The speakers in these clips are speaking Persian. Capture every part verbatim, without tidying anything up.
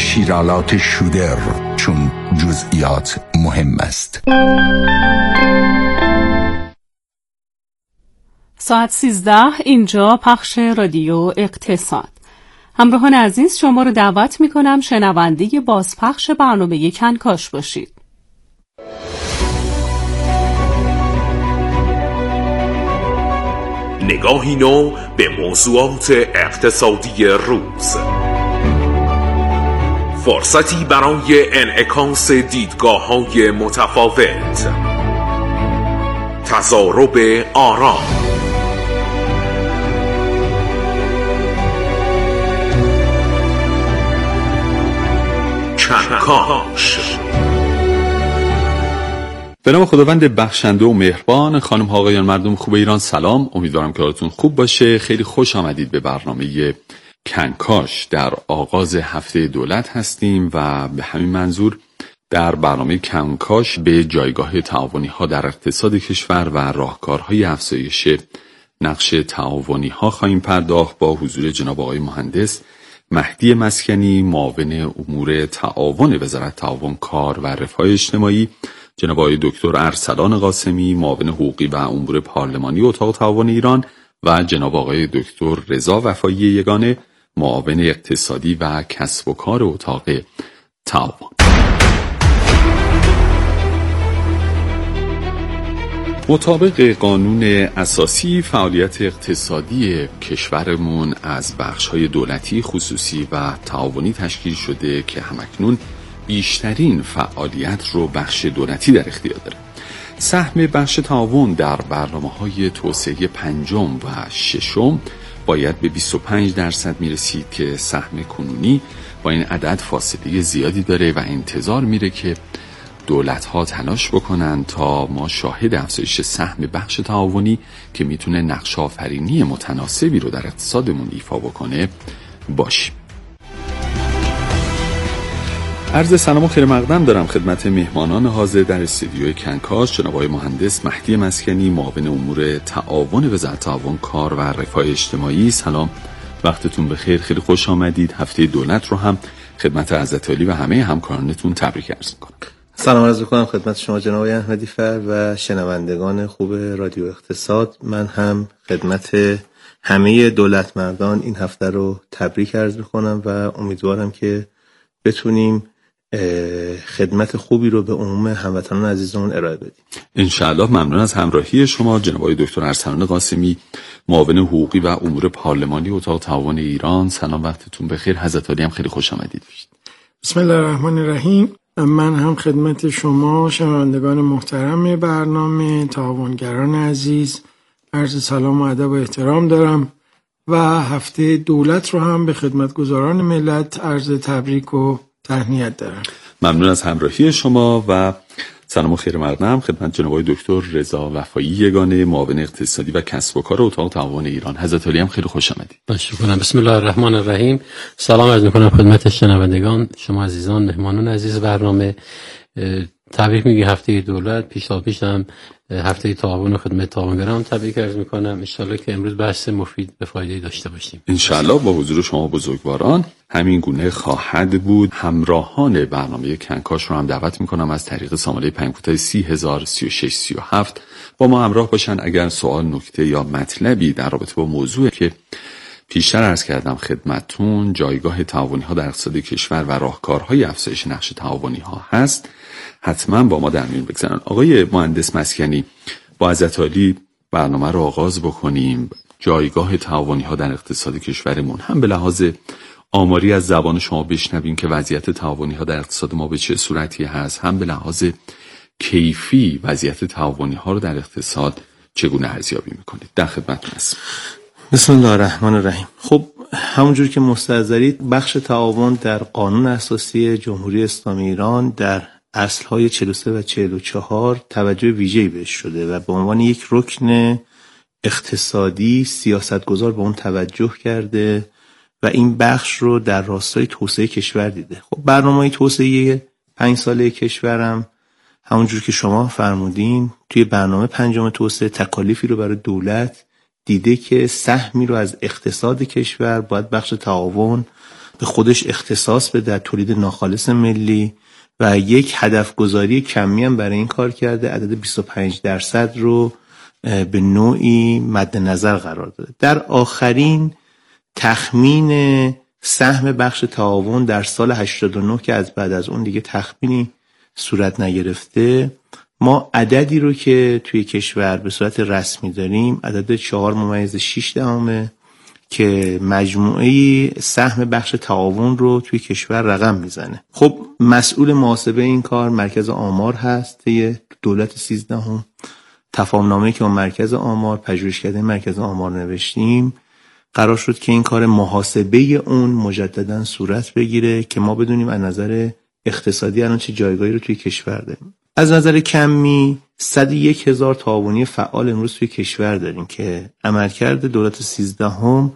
شیرالات شودر، چون جزئیات مهم است. ساعت سیزده، اینجا پخش رادیو اقتصاد. همراهان عزیز، شما رو دعوت میکنم شنونده بازپخش برنامه کنکاش باشید. نگاهی نو به موضوعات اقتصادی روز، فرصتی برای انعکاس دیدگاه‌های متفاوت، تضارب آرا، کنکاش. به نام خداوند بخشنده و مهربان. خانم ها آقایان، مردم خوب ایران، سلام. امیدوارم که حالتون خوب باشه. خیلی خوش آمدید به برنامه کنکاش. در آغاز هفته دولت هستیم و به همین منظور در برنامه کنکاش به جایگاه تعاونی ها در اقتصاد کشور و راهکارهای افزایش نقش تعاونی ها خواهیم پرداخت با حضور جناب آقای مهندس مهدی مسکنی، معاون امور تعاون وزارت تعاون، کار و رفاه اجتماعی، جناب آقای دکتر ارسلان قاسمی، معاون حقوقی و امور پارلمانی اتاق تعاون ایران و جناب آقای دکتر رضا وفایی یگانه، معاون اقتصادی و کسب و کار اتاق تعاون. مطابق قانون اساسی، فعالیت اقتصادی کشورمون از بخش‌های دولتی، خصوصی و تعاونی تشکیل شده که همکنون بیشترین فعالیت رو بخش دولتی در اختیار داره. سهم بخش تعاون در برنامه‌های توسعه پنجم و ششم باید به بیست و پنج درصد میرسید که سهم کنونی با این عدد فاصله زیادی داره و انتظار میره که دولت‌ها تلاش بکنن تا ما شاهد افزایش سهم بخش تعاونی که میتونه نقش آفرینی متناسبی رو در اقتصادمون ایفا بکنه باشیم. عرض سلام و خیر مقدم دارم خدمت مهمانان حاضر در استودیوی کنکاش، جناب آقای مهندس مهدی مسکنی، معاون امور تعاون وزارت تعاون، کار و رفاه اجتماعی. سلام، وقتتون بخیر، خیلی خوش آمدید. هفته دولت رو هم خدمت حضرت عالی و همه همکارانتون تبریک عرض می‌کنم. سلام عرض می‌کنم خدمت شما جناب آقای احمدی فر و شنوندگان خوب رادیو اقتصاد. من هم خدمت همه دولت مردان این هفته رو تبریک عرض می‌کنم و امیدوارم که بتونیم خدمت خوبی رو به عموم هموطنان عزیزمون ارائه بدیم. انشاءالله. ممنون از همراهی شما جناب آقای دکتر ارسلان قاسمی، معاون حقوقی و امور پارلمانی اتاق تعاون ایران. سلام، وقتتون بخیر. حضرت عالی هم خیلی خوش آمدید. بسم الله الرحمن الرحیم. من هم خدمت شما شنوندگان محترم برنامه، تعاونگران عزیز، عرض سلام و ادب و احترام دارم و هفته دولت رو هم به خدمتگزاران ملت عرض تبریک و تهنیت دارم. ممنون از همراهی شما و سلام و خیر مقدم خدمت جناب آقای دکتر رضا وفایی یگانه، معاون اقتصادی و کسب و کار اتاق تعاون ایران. حضرت عالی هم خیلی خوش آمدید. متشکرم. بسم الله الرحمن الرحیم. سلام عرض می‌کنم خدمت شنوندگان، شما عزیزان، مهمانان عزیز برنامه. تبریک میگی هفته دولت، پیش تا پیش هم هفته تعاون و خدمت تعاونگران تبریک عرض میکنم. ان شاءالله که امروز بحث مفید به فایده داشته باشیم. ان شاءالله با حضور شما بزرگواران همین گونه خواهد بود. همراهان برنامه کنکاش رو هم دعوت میکنم از طریق سامانه پیام‌کوتاه سی هزار سی و شش سی و هفت با ما همراه باشن. اگر سوال، نکته یا مطلبی در رابطه با موضوعی که پیشتر عرض کردم خدمتتون، جایگاه تعاونی ها در اقتصاد کشور و راهکارهای افزایش نقش تعاونی ها هست، حتما با ما در میون بگذارن. آقای مهندس مسکنی، با حضرت عالی برنامه رو آغاز بکنیم. جایگاه تعاونی ها در اقتصاد کشورمون، هم به لحاظ آماری از زبان شما بشنویم که وضعیت تعاونی ها در اقتصاد ما به چه صورتی هست، هم به لحاظ کیفی وضعیت تعاونی ها رو در اقتصاد چگونه ارزیابی میکنید. در خدمتتون هستم. بسم الله الرحمن الرحیم. خب همونجور که مستحضرید، بخش تعاون در قانون اساسی جمهوری اسلامی ایران در اصل‌های چهل و سه و چهل و چهار توجه ویژه‌ای بهش شده و به عنوان یک رکن اقتصادی سیاستگزار به اون توجه کرده و این بخش رو در راستای توسعه کشور دیده. خب برنامه توسعه پنج ساله کشورم همونجور که شما فرمودین توی برنامه پنجم توسعه تکالیفی رو برای دولت دیده که سهمی رو از اقتصاد کشور باید بخش تعاون به خودش اختصاص بده، تولید ناخالص ملی، و یک هدف گذاری کمی هم برای این کار کرده، عدد بیست و پنج درصد رو به نوعی مد نظر قرار داده. در آخرین تخمین سهم بخش تعاون در سال هشتاد و نه که از بعد از اون دیگه تخمینی صورت نگرفته، ما عددی رو که توی کشور به صورت رسمی داریم عدد چهار ممیز شش دهمه که مجموعه سهم بخش تعاون رو توی کشور رقم میزنه. خب مسئول محاسبه این کار مرکز آمار هست، یه دولت سیزدهم. تفاهمنامه‌ای که با مرکز آمار پژوهشکده مرکز آمار نوشتیم قرار شد که این کار محاسبه اون مجددا صورت بگیره که ما بدونیم از نظر اقتصادی الان چه جایگاهی رو توی کشور داریم. از نظر کمی صد و یک هزار تعاونی فعال امروز توی کشور داریم که عملکرد دولت سیزدهم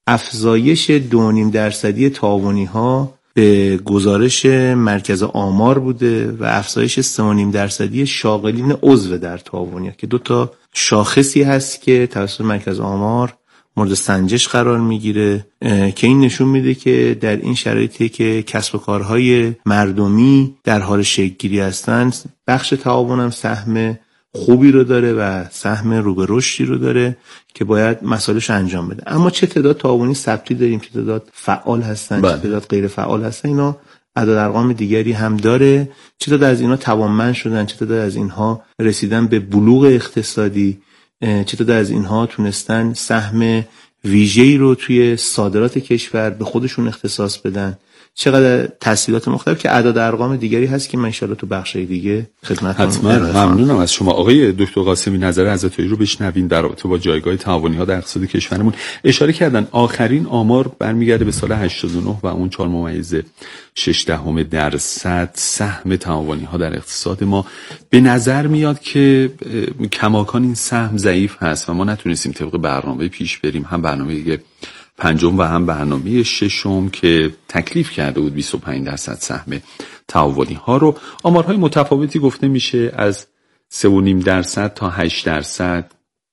افزایش دو و نیم درصدی تعاونی ها به گزارش مرکز آمار بوده و افزایش سه و نیم درصدی شاغلین عضو در تعاونی ها که دو تا شاخصی هست که توسط مرکز آمار مورد سنجش قرار میگیره که این نشون میده که در این شرایطی که کسب و کارهای مردمی در حال شکل گیری هستند، بخش تعاون هم سهم خوبی رو داره و سهم رو به رشدی رو داره که باید مسائلش انجام بده. اما چه تعداد تعاونی ثبتی داریم، چه تعداد فعال هستن، چه تعداد غیر فعال هستن، اینا عدد ارقام دیگری هم داره. چه تعداد از اینا توانمند شدن، چه تعداد از اینها رسیدن به بلوغ اقتصادی، چه تعداد از اینها تونستن سهم ویژه‌ای رو توی صادرات کشور به خودشون اختصاص بدن، چقدر تسهیلات مختلف که اعداد ارقام دیگری هست که من ان شاءالله تو بخشای دیگه خدمتتون حتما ممنونم از شما. آقای دکتر قاسمی نظر عزتایی رو بشنویم در رابطه با جایگاه تعاونی ها در اقتصاد کشورمون. اشاره کردن آخرین آمار برمیگرده به سال هشتاد و نه و اون چهار ممیز شش دهم درصد سهم تعاونی ها در اقتصاد ما. به نظر میاد که کماکان این سهم ضعیف هست و ما نتونستیم طبق برنامه پیش بریم، هم برنامه پنجم و هم برنامه ششم که تکلیف کرده بود بیست و پنج درصد سهم تعاونی ها رو. آمارهای متفاوتی گفته میشه از سه و نیم درصد تا هشت درصد.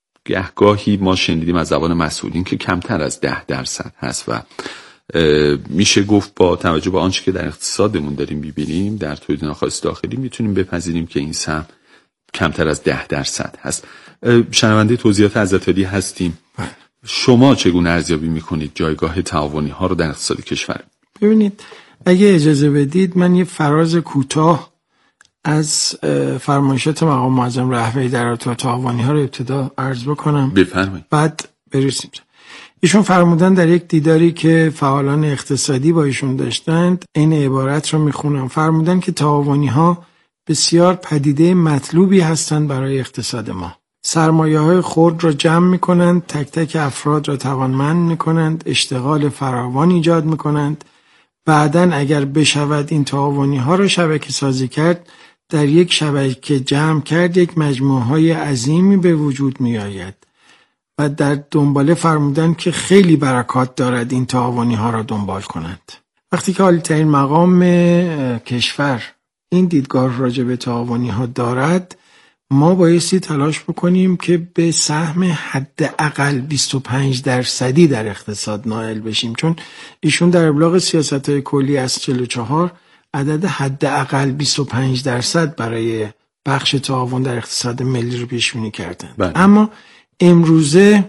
گهگاهی ما شنیدیم از زبان مسئولین که کمتر از ده درصد هست و میشه گفت با توجه به آنچه که در اقتصادمون داریم میبینیم در تولید ناخالص داخلی میتونیم بپذیریم که این سهم کمتر از ده درصد هست. شنونده توضیحات عزت‌علی هستیم. شما چگونه ارزیابی میکنید جایگاه تعاونی ها رو در اقتصاد کشور؟ ببینید اگه اجازه بدید من یه فراز کوتاه از فرمایشات مقام معظم رهبری در رابطه تعاونی ها رو ابتدا عرض بکنم. بفرمایید. بعد برسیم. ایشون فرمودن در یک دیداری که فعالان اقتصادی با ایشون داشتند، این عبارت رو میخونم. فرمودن که تعاونی ها بسیار پدیده مطلوبی هستند برای اقتصاد ما. سرمایه‌های خرد را جمع می‌کنند، تک تک افراد را توانمند می‌کنند، اشتغال فراوان ایجاد می‌کنند. بعداً اگر بشود این تعاونی‌ها را شبکه سازی کرد، در یک شبکه جمع کرد یک مجموعه‌های عظیمی به وجود می‌آید. و در دنباله فرمودن که خیلی برکات دارد این تعاونی‌ها را دنبال کنند. وقتی که عالی‌ترین مقام کشور این دیدگاه راجع به تعاونی‌ها دارد، ما بایستی تلاش بکنیم که به سهم حداقل بیست و پنج درصدی در اقتصاد نائل بشیم، چون ایشون در ابلاغ سیاست‌های کلی از چهل و چهار عدد حداقل بیست و پنج درصد برای بخش تعاون در اقتصاد ملی رو پیش بینی کردن. بله. اما امروزه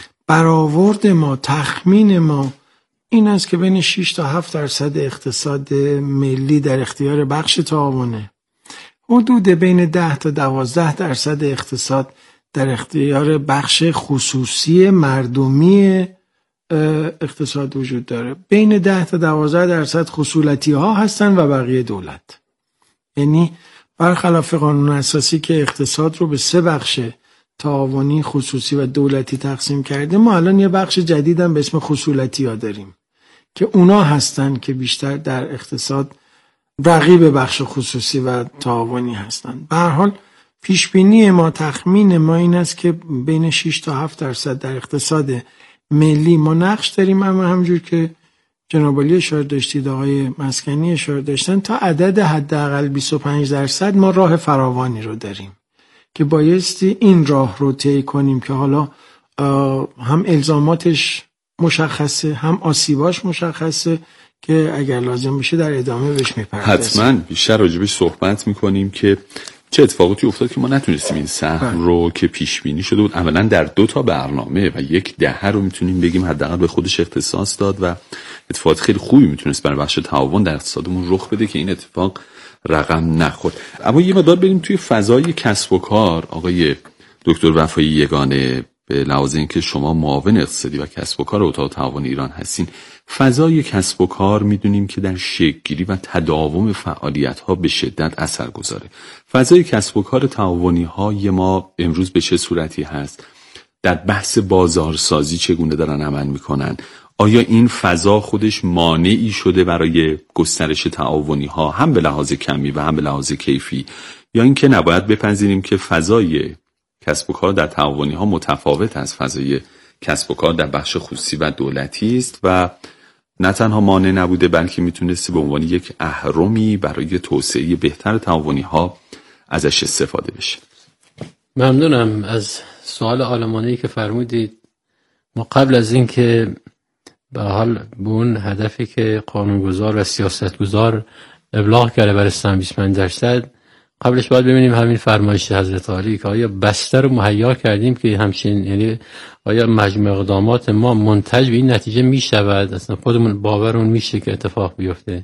برآورد ما، تخمین ما این است که بین شش تا هفت درصد اقتصاد ملی در اختیار بخش تعاونه. حدود بین ده تا دوازده درصد اقتصاد در اختیار بخش خصوصی مردمی اقتصاد وجود داره. بین ده تا دوازده درصد خصولتی ها هستن و بقیه دولت. یعنی برخلاف قانون اساسی که اقتصاد رو به سه بخش تعاونی، خصوصی و دولتی تقسیم کرده، ما الان یه بخش جدید هم به اسم خصولتی ها داریم که اونا هستن که بیشتر در اقتصاد رقیب بخش خصوصی و تعاونی هستند. به هر حال پیشبینی ما، تخمین ما این است که بین شش تا هفت درصد در اقتصاد ملی ما نقش داریم، اما همونجور که جناب عالی اشاره داشتید، آقای مسکنی اشاره داشتن، تا عدد حداقل بیست و پنج درصد ما راه فراوانی رو داریم که بایستی این راه رو طی کنیم که حالا هم الزاماتش مشخصه، هم آسیباش مشخصه که اگر لازم بشه در ادامه بهش میپردازیم. حتما بیشتر راجبش صحبت میکنیم که چه اتفاقاتی افتاد که ما نتونستیم این سهم رو که پیش بینی شده بود اولا در دو تا برنامه و یک دهه رو میتونیم بگیم حداقل به خودش اختصاص داد و اتفاقات خیلی خوبی میتونست برای بخش تعاون در اقتصادمون رخ بده که این اتفاق رقم نخورد. اما یه مقدار بریم توی فضای کسب و کار. آقای دکتر وفایی یگانه، به لحاظ اینکه شما معاون اقتصادی و کسب و کار اتاق تعاون ایران هستین، فضای کسب و کار میدونیم که در شکل‌گیری و تداوم فعالیت‌ها به شدت اثر گذاره. فضای کسب و کار تعاونی های ما امروز به چه صورتی هست؟ در بحث بازارسازی چگونه دارن عمل میکنن؟ آیا این فضا خودش مانعی شده برای گسترش تعاونی ها هم به لحاظ کمی و هم به لحاظ کیفی، یا اینکه نباید بپذیریم که فضای کسب و کار در تعاونی ها متفاوت از فضای کسب و کار در بخش خصوصی و دولتی است و نه تنها مانع نبوده بلکه میتونستی به عنوان یک اهرمی برای توسعه بهتر تعاونی ها ازش استفاده بشه؟ ممنونم از سوال عالمانه‌ای که فرمودید. ما قبل از این که به حال به اون هدفی که قانونگذار و سیاستگزار ابلاغ کرده برای بیست و پنج درصد، قبلش باید ببینیم همین فرمایش حضرت عالی که آیا بستر رو مهیا کردیم که همچین، یعنی آیا مجموع اقدامات ما منتج به این نتیجه می شود، اصلا خودمون باورمون میشه که اتفاق بیفته.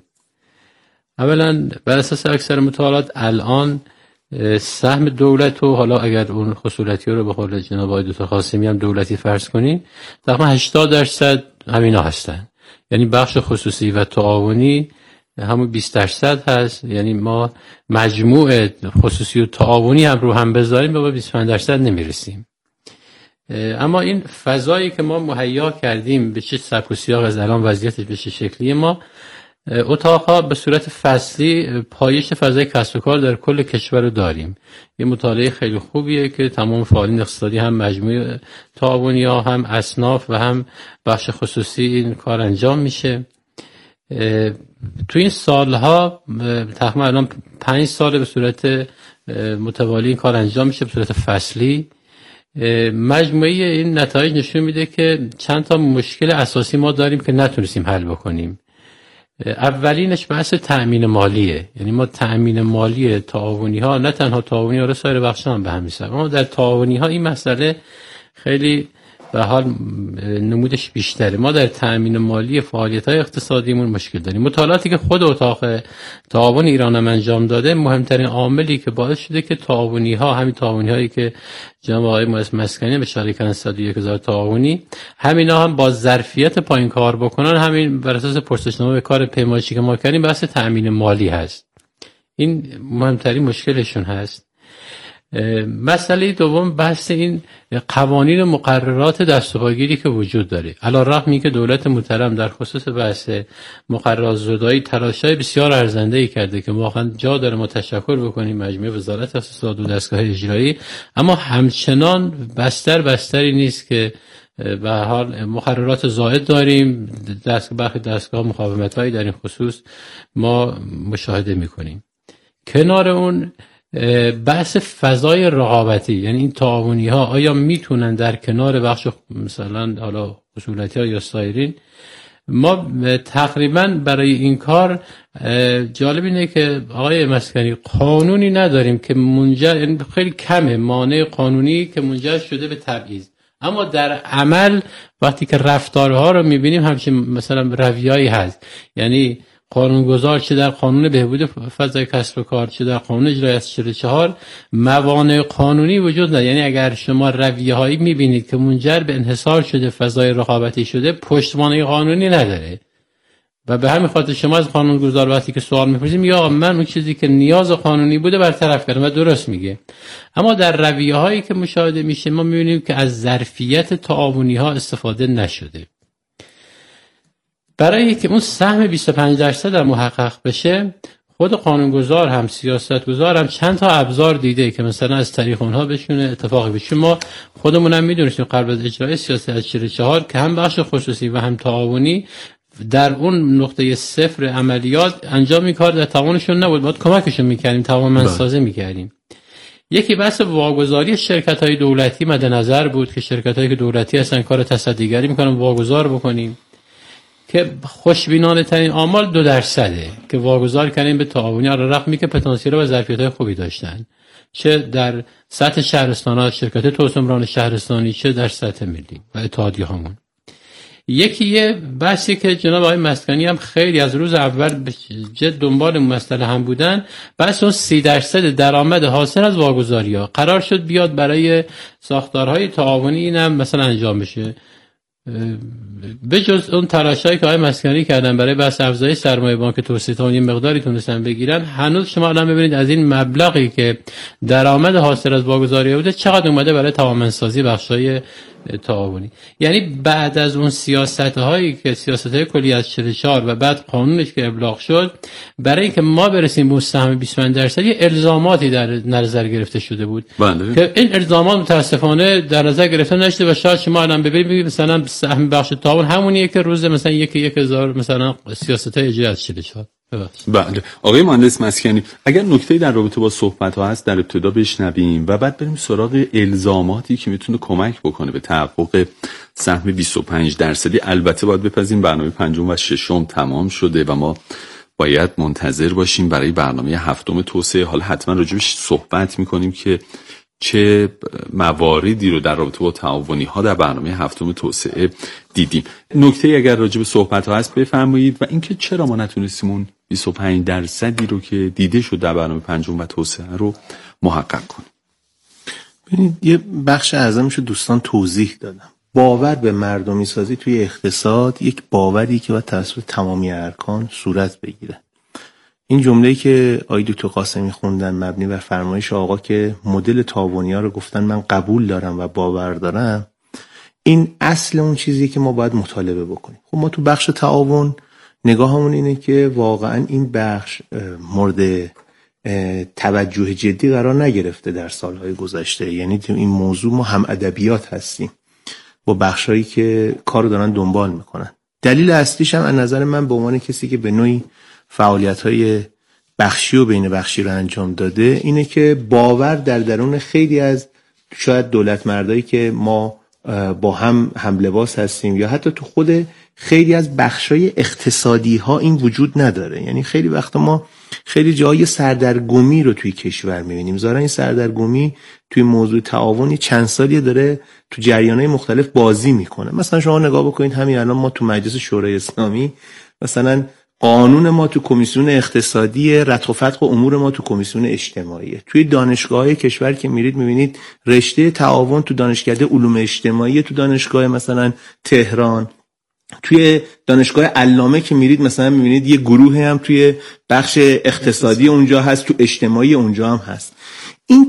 اولا بر اساس اکثر مطالعات الان سهم دولت و حالا اگر اون خصوصیتی رو به قول جناب آقای دکتر قاسمی هم دولتی فرض کنیم، تقریبا هشتاد درصد همینا هستن. یعنی بخش خصوصی و تعاونی همون بیست درصد هست. یعنی ما مجموع خصوصی و تعاونی هم رو هم بذاریم به بیست و پنج درصد نمیرسیم. اما این فضایی که ما مهیا کردیم به چه سبک و سیاق از الان وضعیتش به چه شکلی، ما اتاقها به صورت فصلی پایش فضای کسب و کار در کل کشور رو داریم. یه مطالعه خیلی خوبیه که تمام فعالین اقتصادی هم مجموعه تعاونی ها هم اصناف و هم بخش خصوصی این کار انجام میشه. تو این سالها تقریبا الان پنج سال به صورت متوالی این کار انجام میشه به صورت فصلی. مجموعه این نتایج نشون میده که چند تا مشکل اساسی ما داریم که نتونستیم حل بکنیم. اولینش بحث تأمین مالیه. یعنی ما تأمین مالی تعاونی ها، نه تنها تعاونی ها، سایر بخش هم به همین سبب، اما در تعاونی ها این مسئله خیلی به حال نمودش بیشتره. ما در تأمین مالی فعالیت های اقتصادیمون مشکل داریم. مطالعاتی که خود اتاق تعاون ایران هم انجام داده، مهمترین عاملی که باعث شده که تعاونی ها، همین تعاونی هایی که جناب آقای مهندس مسکنی به اشاره کردن صد و یک هزار تعاونی، همینا هم با ظرفیت پایین کار بکنن، همین بر اساس پرسشنامه به کار پیمایشی که ما کردیم بحث تأمین مالی هست. این مهمترین مشکلشون هست. مسئله دوم بحث این قوانین مقررات دست و پاگیری که وجود داره. علی الرغم اینکه دولت محترم در خصوص بحث مقررات زدایی تلاش‌های بسیار ارزنده‌ای کرده که واقعا جا داره ما تشکر بکنیم مجموعه وزارت اقتصاد و دستگاه اجرایی، اما همچنان بستر بستری نیست که به حال مقررات زائد داریم. دست برخی دستگاه مقاومت‌هایی در این خصوص ما مشاهده می‌کنیم. کنار اون بحث فضای رقابتی، یعنی این تعاونی ها آیا میتونن در کنار بخش مثلا حالا اصولتی ها یا سایرین، ما تقریبا برای این کار جالب اینه که آقای مسکنی قانونی نداریم که منجر، یعنی خیلی کمه مانع قانونی که منجر شده به تبعیض، اما در عمل وقتی که رفتارها رو میبینیم همچین مثلا رویایی هست. یعنی قانونگذار چه در قانون بهبود فضای کسب و کار چه در قانون اجرایی از چهل و چهار موانع قانونی وجود نداره. یعنی اگر شما رویه‌هایی می‌بینید که منجر به انحصار شده، فضای رقابتی شده، پشتوانه قانونی نداره و به همین خاطر شما از قانونگذار وقتی که سوال می‌پرسید یا من اون چیزی که نیاز قانونی بوده برطرف کردم و درست میگه. اما در رویه‌هایی که مشاهده میشه ما می‌بینیم که از ظرفیت تعاونی‌ها استفاده نشده. برای اینکه اون سهم بیست و پنج درصد محقق بشه، خود قانونگذار هم سیاستگزار هم چند تا ابزار دیده که مثلا از طریق اونها بشونه اتفاقی بشه. ما خودمون هم میدونیم قبل از اجرای سیاست از چهل و چهار که هم بخش خصوصی و هم تعاونی در اون نقطه صفر عملیات انجام کار در توانشون نبود، باید کمکشون میکردیم، توانمندسازی میکردیم. یکی بحث واگذاری شرکت‌های دولتی مد نظر بود که شرکت‌هایی که دولتی هستن کار تصدیگری میکنن واگذار بکنیم. که خوشبینانه ترین آمار دو درصده که واگذار کردن به تعاونی، علی رغمی که پتانسیل و ظرفیت‌های خوبی داشتن، چه در سطح شهرستان‌ها، شرکت توسعه شهرستانی، چه در سطح ملی و اتحادیه‌هامون. یکی یه بحثی که جناب آقای مسکنی هم خیلی از روز اول به جد دنبال مسئله هم بودن، بحث اون سی درصد درآمد حاصل از واگذاری‌ها قرار شد بیاد برای ساختارهای تعاونی، اینم مثلا انجام بشه. به جز اون تلاشایی که آقای مسکنی کردن برای بحث افزایش سرمایه بانک توسعه تا یه مقداری تونستن بگیرن، هنوز شما الان ببینید از این مبلغی که درآمد حاصل از واگذاری بوده چقدر اومده برای توانمندسازی بخشای تعاونی. یعنی بعد از اون سیاست‌هایی که سیاست‌های کلی از چهل و چهار و بعد قانونش که ابلاغ شد، برای اینکه ما برسیم به سهم بیست و پنج درصد الزاماتی در نظر گرفته شده بود بله. که این الزامات متاسفانه در نظر گرفته نشده و شاید شما الان ببینید مثلا سهم بخش تعاون همونیه که روز مثلا یک یک هزار مثلا سیاست‌های اجرا از چهل و چهار. بله. آقای مهندس مسکنی، اگر نکته‌ای در رابطه با صحبت‌ها هست در ابتدا بشنویم و بعد بریم سراغ الزاماتی که میتونه کمک بکنه به تحقق سهم بیست و پنج درصدی. البته باید بپذیریم برنامه پنجم و ششم تمام شده و ما باید منتظر باشیم برای برنامه هفتم توسعه. حالا حتما راجبش صحبت میکنیم که چه مواردی رو در رابطه با تعاونی ها در برنامه هفتم توسعه دیدیم. نکته اگر راجب صحبت ها هست بفرمایید و اینکه چرا ما نتونستیم اون بیست و پنج درصدی رو که دیده شد در برنامه پنجم و توسعه رو محقق کنیم. ببینید یه بخش اعظمش دوستان توضیح دادم. باور به مردمی سازی توی اقتصاد یک باوری که باید توسط تمامی ارکان صورت بگیره. این جمله‌ای که آقای دکتر قاسمی خوندن مبنی بر فرمایش آقا که مدل تعاونی‌ها رو گفتن من قبول دارم و باور دارم، این اصل اون چیزی که ما باید مطالبه بکنیم. خب ما تو بخش تعاون نگاهمون اینه که واقعا این بخش مورد توجه جدی قرار نگرفته در سالهای گذشته. یعنی تو این موضوع ما هم ادبیات هستیم با بخشایی که کارو دارن دنبال میکنن. دلیل اصلیش هم از نظر من به عنوان کسی که به نوعی فعالیت‌های بخشی و بین بخشی رو انجام داده اینه که باور در درون خیلی از شاید دولت مردایی که ما با هم هم لباس هستیم یا حتی تو خود خیلی از بخشای اقتصادی ها این وجود نداره. یعنی خیلی وقتا ما خیلی جای سردرگمی رو توی کشور میبینیم. ظاهرا این سردرگمی توی موضوع تعاونی چند سالیه داره تو جریان‌های مختلف بازی میکنه. مثلا شما نگاه بکنید همین الان ما تو مجلس شورای اسلامی مثلا قانون ما تو کمیسیون اقتصادی، رتق و فتق و امور ما تو کمیسیون اجتماعی. توی دانشگاه‌های کشور که میرید میبینید رشته تعاون تو دانشکده علوم اجتماعی، تو دانشگاه مثلا تهران، توی دانشگاه علامه که میرید مثلا میبینید یه گروه هم توی بخش اقتصادی اونجا هست، تو اجتماعی اونجا هم هست. این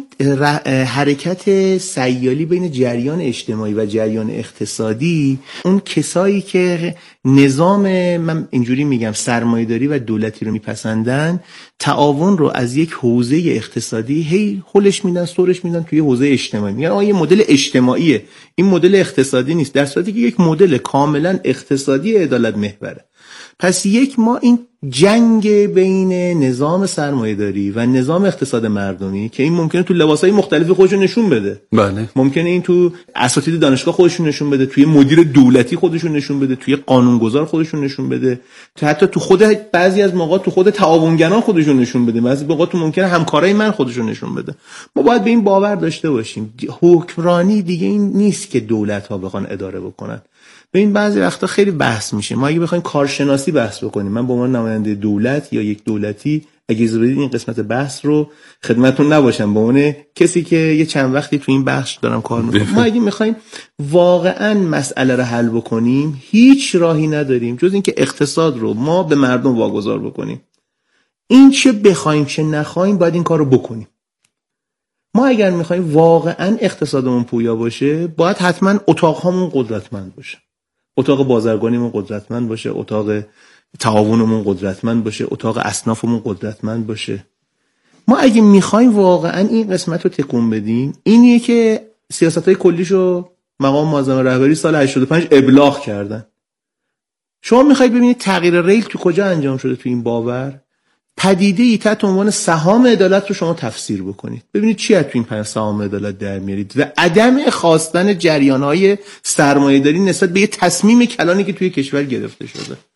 حرکت سیالی بین جریان اجتماعی و جریان اقتصادی، اون کسایی که نظام من اینجوری میگم سرمایه‌داری و دولتی رو میپسندن، تعاون رو از یک حوزه اقتصادی هی هولش میدن سرش میدن توی حوزه اجتماعی. میگن آ یه مدل اجتماعیه، این مدل اقتصادی نیست، در صورتی که یک مدل کاملا اقتصادی عدالت محوره. پس یک ما این جنگ بین نظام سرمایه‌داری و نظام اقتصاد مردمی که این ممکنه تو لباسای مختلفی خودشون نشون بده، بله، ممکنه این تو اساتید دانشگاه خودشون نشون بده، توی مدیر دولتی خودشون نشون بده، توی قانونگذار خودشون نشون بده، تو حتی تو خود بعضی از موقع تو خود تعاونگران خودشون نشون بده، بعضی موقع تو ممکنه همکارای من خودشون نشون بده. ما باید به این باور داشته باشیم حکمرانی دیگه این نیست که دولت‌ها بخوان اداره بکنن. ببین بعضی وقتا خیلی بحث میشه، ما اگه بخوایم کارشناسی بحث بکنیم، من به عنوان نماینده دولت یا یک دولتی اگه اجازه بدید این قسمت بحث رو خدمتتون نباشم، به عنوان کسی که یه چند وقتی تو این بخش دارم کار میکنم، ما اگه میخوایم واقعا مسئله رو حل بکنیم هیچ راهی نداریم جز اینکه اقتصاد رو ما به مردم واگذار بکنیم. این چه بخوایم چه نخوایم باید این کار رو بکنیم. ما اگر میخوایم واقعا اقتصادمون پویا باشه باید حتما اتاقهامون قدرتمند باشه، اتاق بازرگانیمون قدرتمند باشه، اتاق تعاونمون قدرتمند باشه، اتاق اصنافمون قدرتمند باشه. ما اگه میخوایم واقعا این قسمت رو تکون بدیم، اینیه که سیاست‌های کلیشو مقام معظم رهبری سال هشتاد و پنج ابلاغ کردن. شما میخواید ببینید تغییر ریل تو کجا انجام شده تو این باور؟ پدیده‌ای تحت عنوان سهام عدالت رو شما تفسیر بکنید، ببینید چی از تو این پنج سهام عدالت در میارید و عدم خواستن جریان‌های سرمایه‌داری نسبت به یه تصمیم کلانی که توی کشور گرفته شده.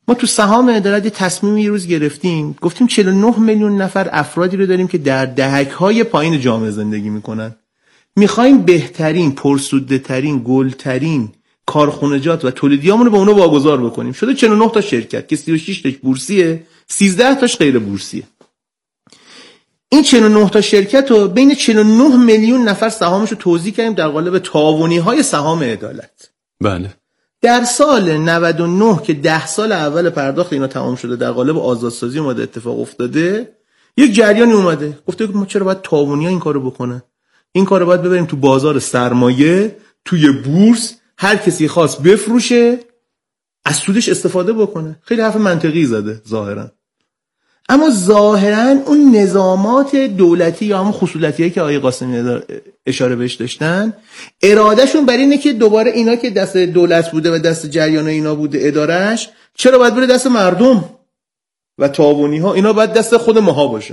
ما تو سهام عدالت تصمیم یه روز گرفتیم، گفتیم چهل و نه میلیون نفر افرادی رو داریم که در دهک‌های پایین جامعه زندگی میکنن. میخوایم بهترین، پرسودترین، گلترین کارخونجات و تولیدیامون رو به اونا واگذار بکنیم. شده چهل و نه تا شرکت که سی و شش تاش بورسیه، سیزده تاش غیر بورسیه. این چهل و نه تا شرکت رو بین چهل و نه میلیون نفر سهامش رو توزیع کردیم در قالب تعاونی‌های سهام عدالت. بله. در سال نود و نه که ده سال اول پرداخت اینا تمام شده، در قالب آزادسازی اومده اتفاق افتاده، یک جریانی اومده گفته که ما چرا باید تعاونی‌ها این کارو بکنن؟ این کارو باید ببریم تو بازار سرمایه، توی بورس، هر کسی خواست بفروشه، از سودش استفاده بکنه. خیلی حرف منطقی زده ظاهرا، اما ظاهرا اون نظامات دولتی یا همون خصولتیه که آقای قاسمی اشاره بهش داشتن، ارادهشون بر اینه که دوباره اینا که دست دولت بوده و دست جریان اینا بوده ادارهش، چرا باید بره دست مردم و تعاونی ها؟ اینا باید دست خود ماها باشه،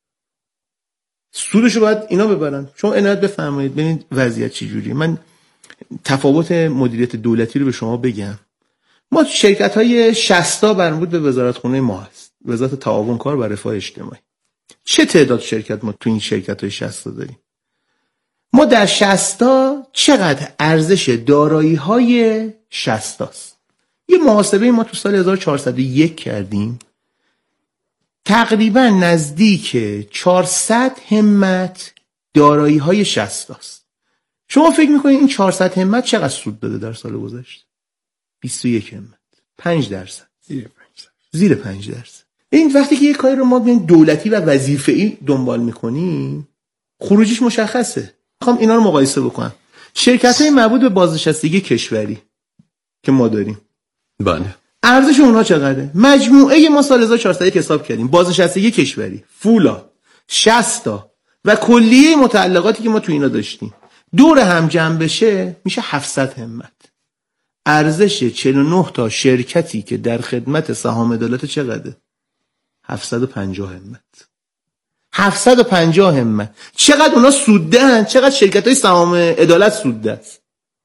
سودشو باید اینا ببرن. شما عنایت بفرمایید ببینید وضعیت چی جوریه. من تفاوت مدیریت دولتی رو به شما بگم. ما شرکت‌های شصت تا مربوط به وزارتخونه ما هست، وزارت تعاون کار و رفاه اجتماعی. چه تعداد شرکت ما تو این شرکت‌های شصت تا داریم؟ ما در شصت تا چقدر ارزش دارایی‌های شصت تاست؟ یه محاسبه ما تو سال هزار و چهارصد و یک کردیم، تقریبا نزدیک چهارصد همت دارایی‌های شصت تاست. شما فکر می‌کنید این چهارصد همت چقدر سود داده در سال گذشته؟ بیست و یک همت، پنج درصد، زیر پنج درصد. این وقتی که یه کاری رو ما ببین دولتی و وظیفه‌ای دنبال می‌کنیم، خروجیش مشخصه. می‌خوام اینا رو مقایسه بکنم. شرکت‌های مربوط به بازنشستگی کشوری که ما داریم، بله، ارزش اونها چقدره؟ مجموعه ما سال هزار و چهارصد و یک حساب کردیم، بازنشستگی کشوری، فولا، شصت تا و کلیه متعلقاتی که ما تو اینا داشتیم، دور هم جمع بشه میشه هفتصد همت. ارزش چهل و نه تا شرکتی که در خدمت سهام عدالت چقدره؟ هفتصد و پنجاه همت. هفتصد و پنجاه همت. چقدر اونا سودن؟ چقدر شرکت‌های سهام عدالت سود است؟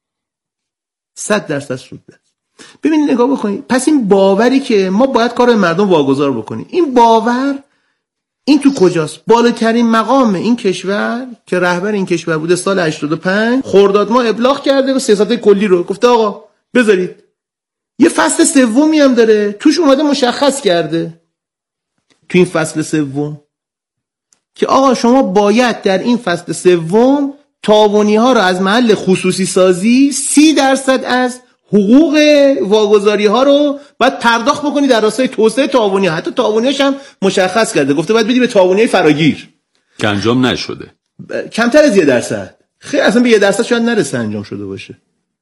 صد درصد سود است. ببینید نگاه بکنید. پس این باوری که ما باید کار مردم واگذار بکنیم، این باور این تو کجاست؟ بالاترین مقام این کشور که رهبر این کشور بوده سال هشتاد و پنج خرداد ماه ابلاغ کرده و سیاست کلی رو گفته آقا بذارید. یه فصل سومی هم داره، توش اومده مشخص کرده تو این فصل سوم که آقا شما باید در این فصل سوم تعاونی ها رو از محل خصوصی سازی سی درصد از حقوق واگذاری ها رو باید پرداخت بکنی در راستای توسعه تعاونی ها. حتی تعاونیاش هم مشخص کرده، گفته باید بدی به تعاونی فراگیر که انجام نشده، کمتر از یه درصد، خیلی اصلا به یه درصد شاید نرسه انجام شده باشه.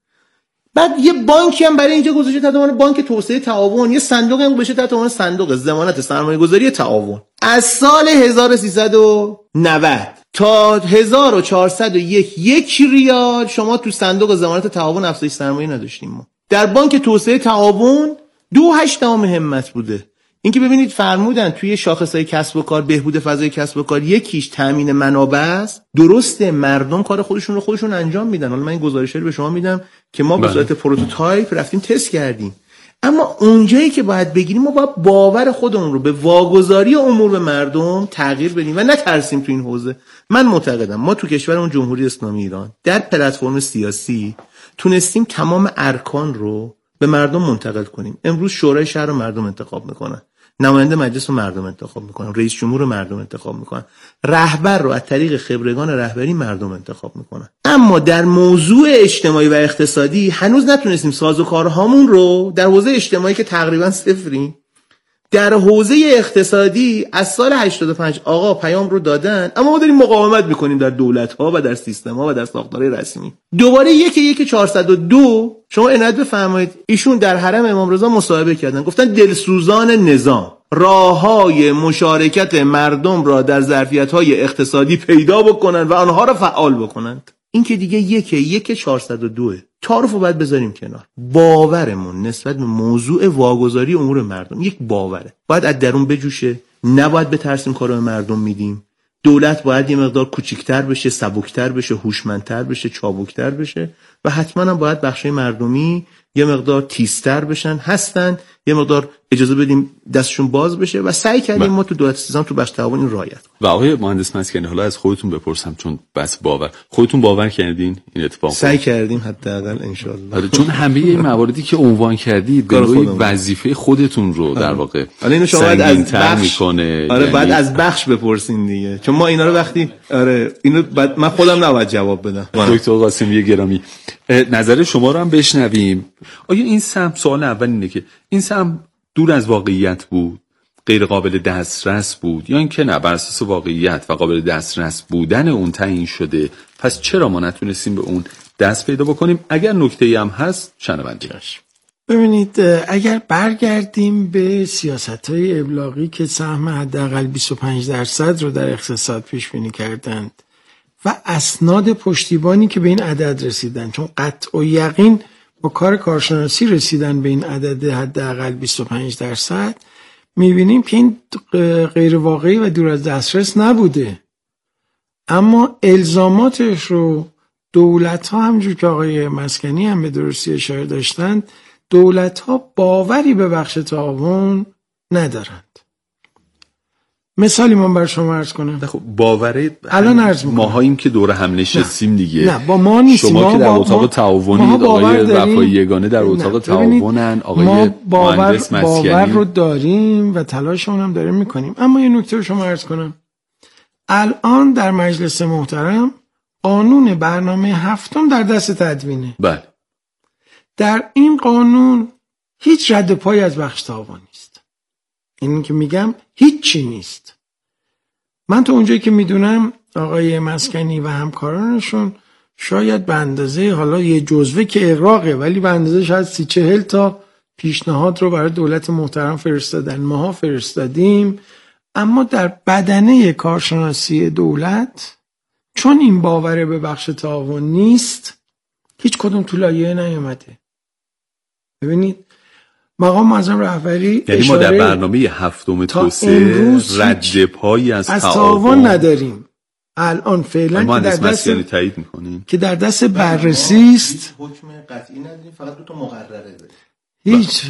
بعد یه بانکی هم برای اینجا گذاشته تحت عنوان بانک توسعه تعاون، یه صندوق هم گذاشته تحت عنوان صندوق ضمانت سرمایه‌گذاری تعاون. از سال هزار و سیصد و نود تا هزار و چهارصد و یک یک ریال شما تو صندوق ضمانت تعاون افزایش سرمایه نداشتیم. ما در بانک توسعه تعاون دو هشت دهم همت بوده. اینکه ببینید فرمودن توی شاخصهای کسب و کار بهبود فضای کسب و کار یکیش تامین منابع است. درسته مردم کار خودشون رو خودشون انجام میدن. حالا من این گزارشی رو به شما میدم که ما به صورت پروتوتایپ رفتیم تست کردیم، اما اونجایی که باید بگیریم ما باید باور خودمون رو به واگذاری امور به مردم تغییر بدیم و نترسیم تو این حوزه. من معتقدم ما تو کشورمون جمهوری اسلامی ایران در پلتفرم سیاسی تونستیم تمام ارکان رو به مردم منتقل کنیم. امروز شورای شهر رو مردم انتخاب میکنن، نماینده مجلس رو مردم انتخاب میکنن، رئیس جمهور رو مردم انتخاب میکنن، رهبر رو از طریق خبرگان رهبری مردم انتخاب میکنن. اما در موضوع اجتماعی و اقتصادی هنوز نتونستیم سازوکارهامون رو در حوزه اجتماعی که تقریبا صفریم، در حوزه اقتصادی از سال هشتاد و پنج آقا پیام رو دادن، اما ما داریم مقاومت میکنیم در دولت‌ها و در سیستم‌ها و در ساختارهای رسمی. دوباره یکی یک چهارصد و دو شما عنایت بفرمایید، ایشون در حرم امام رضا مصاحبه کردن، گفتن دلسوزان نظام راه‌های مشارکت مردم را در ظرفیت‌های اقتصادی پیدا بکنن و آنها را فعال بکنند. این که دیگه یک یک چهارصد و دو تعارف رو باید بذاریم کنار. باورمون نسبت به موضوع واگذاری امور مردم یک باوره، باید از درون بجوشه، نباید بترسیم کارو به مردم میدیم. دولت باید یه مقدار کوچیک‌تر بشه، سبک‌تر بشه، هوشمندتر بشه، چابک‌تر بشه و حتما هم باید بخشای مردمی یه مقدار تیزتر بشن، هستن یه مقدار اجازه بدیم دستشون باز بشه و سعی کردیم ما تو دولت سیستان تو بخش تعاون این رعایت کنیم. و آقای مهندس مسکنی، حالا از خودتون بپرسم، چون بس باور خودتون باور کردین این اتفاق سعی کردیم حداقل ان شاء الله، چون همه این مواردی که عنوان کردید به نوعی وظیفه خودتون رو در واقع حالا اینو شما باید از بخش میکنه. آره یعنی... بعد از بخش بپرسین دیگه، چون ما اینا رو وقتی آره اینو بعد من خودم نباید جواب بدم. دکتر قاسمی گرامی، نظر شما رو هم بشنویم. آیا این سهم، سوال اول اینه که این سهم دور از واقعیت بود، غیر قابل دسترس بود، یا اینکه نه بر اساس واقعیت و قابل دسترس بودن اون تعیین شده؟ پس چرا ما نتونستیم به اون دست پیدا بکنیم؟ اگر نکته‌ای هم هست شنونده. ببینید، اگر برگردیم به سیاست‌های ابلاغی که سهم حداقل بیست و پنج درصد رو در اقتصاد پیش بینی کردند و اسناد پشتیبانی که به این عدد رسیدن، چون قطع و یقین با کار کارشناسی رسیدن به این عدد حداقل بیست و پنج درصد، می‌بینیم که این غیر واقعی و دور از دسترس نبوده. اما الزاماتش رو دولت‌ها، همونجور که آقای مسکنی هم به درستی اشاره داشتند، دولت‌ها باوری به بخش تعاون ندارند. مثالی من بر شما عرض کنم. خب باوره الان عرض می‌کنم. ماهاییم که دور هم نشستیم دیگه. نه با ما نیستیم. شما ما که در با اتاق ما تعاونی، آقای وفای یگانه در اتاق تعاونن، آقای مهندس مسکنی، باور رو داریم و تلاشمون هم داریم میکنیم. اما یه نکته رو شما عرض کنم. الان در مجلس محترم قانون برنامه هفتم در دست تدوینه. بله. در این قانون هیچ رد پای از بخش تعاون نیست. این که میگم هیچی نیست. من تو اونجایی که میدونم آقای مسکنی و همکارانشون شاید به اندازه، حالا یه جزوه که اغراقه، ولی به اندازه شاید سی چهل تا پیشنهاد رو برای دولت محترم فرستادن، ماها فرستادیم. اما در بدنه کارشناسی دولت چون این باوره به بخش تعاون نیست، هیچ کدوم تو لایحه نیامده. ببینید مقام معظم رهبری یعنی ما در برنامه هفتم توسعه رد پایی از, از تعاون نداریم. الان فعلا که در دست تایید می‌کنیم که در دست بررسی است. حکم قطعی نداریم، فقط دو تا مقرره داریم. هیچ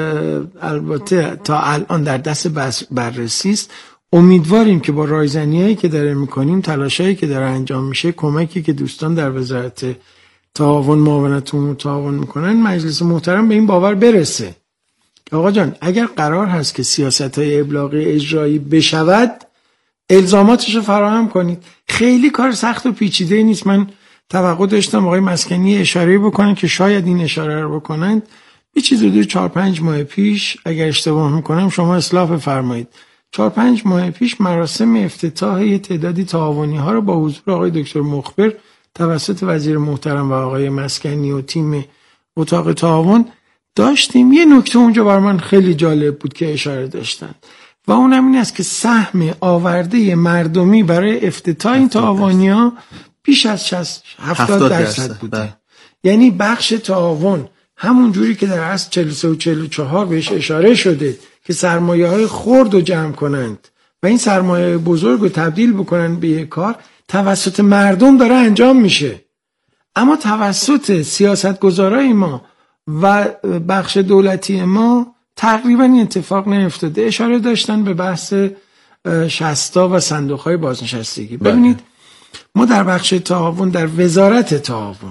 البته تا الان در دست بررسی است. امیدواریم که با رایزنیایی که داره میکنیم، تلاشایی که داره انجام میشه، کمکی که دوستان در وزارت تعاون، معاونت امور تعاون میکنن، مجلس محترم به این باور برسه. آقا جان، اگر قرار هست که سیاست‌های ابلاغی اجرایی بشود، الزاماتش رو فراهم کنید. خیلی کار سخت و پیچیده نیست. من توقع داشتم آقای مسکنی اشاره بکنن که شاید این اشاره رو بکنند. یه چیز رو چهار پنج ماه پیش، اگر اشتباه میکنم شما اصلاح بفرمایید، چهار پنج ماه پیش مراسم افتتاح یه تعدادی تعاونی ها رو با حضور آقای دکتر مخبر توسط وزیر محترم و آقای مسکنی و تیم اتاق تعاون داشتیم. یه نکته اونجا بر من خیلی جالب بود که اشاره داشتن و اونم این است که سهم آورده مردمی برای افتتاح این تعاونی ها بیش از شصت هفتاد درصد بوده. یعنی بخش تعاون همون جوری که در اصل چهل و سه و چهل و چهار بهش اشاره شده که سرمایه های خرد رو جمع کنند و این سرمایه بزرگ رو تبدیل بکنند به یک کار، توسط مردم داره انجام میشه. اما توسط سیاستگزارای ما و بخش دولتی ما تقریبا این اتفاق نیفتاده. اشاره داشتن به بحث شصتا و صندوق‌های بازنشستگی. ببینید ما در بخش تعاون، در وزارت تعاون،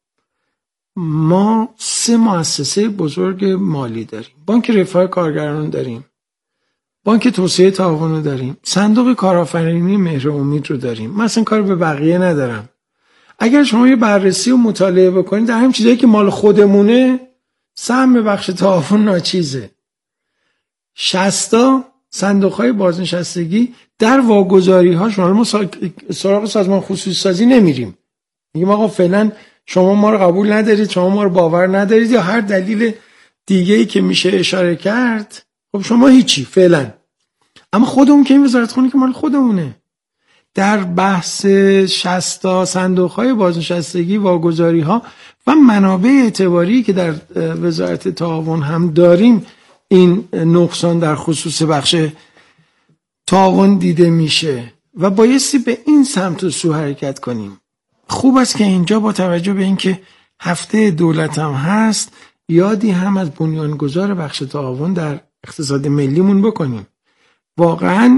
ما سه مؤسسه بزرگ مالی داریم. بانک رفاه کارگران داریم، بانک توسعه تعاون رو داریم، صندوق کارآفرینی مهر امید رو داریم. من اصلا کار به بقیه ندارم. اگر شما یه بررسی و مطالعه بکنید در همین چیزایی که مال خودمونه، سهم بخش تعاون ناچیزه. شصتا صندوق‌های بازنشستگی در واگذاری‌هاشون، حالا ما سراغ سازمان خصوصی سازی نمیریم، میگیم آقا فعلا شما ما رو قبول ندارید، شما ما رو باور ندارید، یا هر دلیل دیگه‌ای که میشه اشاره کرد، خب شما هیچی فعلا. اما خودمون که این وزارت خونه که مال خودمونه. در بحث شصتا صندوق‌های بازنشستگی، واگذاری‌ها و منابع اعتباری که در وزارت تعاون هم داریم، این نقصان در خصوص بخش تعاون دیده میشه و بایستی به این سمت و سو حرکت کنیم. خوب است که اینجا با توجه به اینکه هفته دولت هم هست یادی هم از بنیانگذار بخش تعاون در اقتصاد ملیمون بکنیم. واقعا